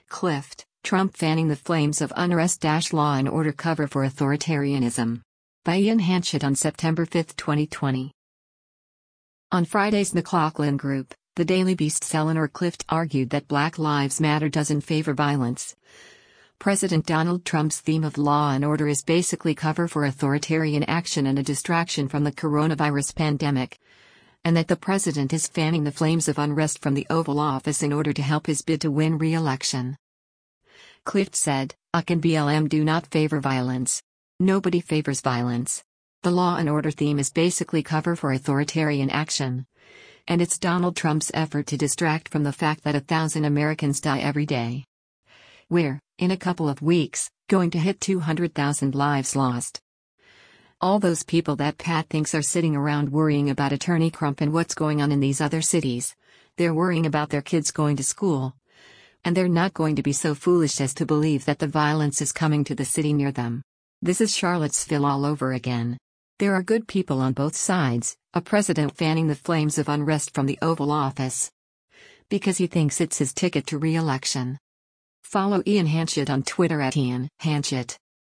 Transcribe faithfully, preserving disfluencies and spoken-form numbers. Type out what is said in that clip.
Clift, Trump fanning the flames of unrest. Law and order cover for authoritarianism. By Ian Hanchett on September fifth, twenty twenty. On Friday's McLaughlin Group, the Daily Beast's Eleanor Clift argued that Black Lives Matter doesn't favor violence. President Donald Trump's theme of law and order is basically cover for authoritarian action and a distraction from the coronavirus pandemic, and that the president is fanning the flames of unrest from the Oval Office in order to help his bid to win re-election. Clift said, U C and B L M do not favor violence. Nobody favors violence. The law and order theme is basically cover for authoritarian action. And it's Donald Trump's effort to distract from the fact that a thousand Americans die every day. We're, in a couple of weeks, going to hit two hundred thousand lives lost. All those people that Pat thinks are sitting around worrying about Attorney Crump and what's going on in these other cities, they're worrying about their kids going to school. And they're not going to be so foolish as to believe that the violence is coming to the city near them. This is Charlottesville all over again. There are good people on both sides, a president fanning the flames of unrest from the Oval Office. Because he thinks it's his ticket to re-election. Follow Ian Hanchett on Twitter at Ian Hanchett.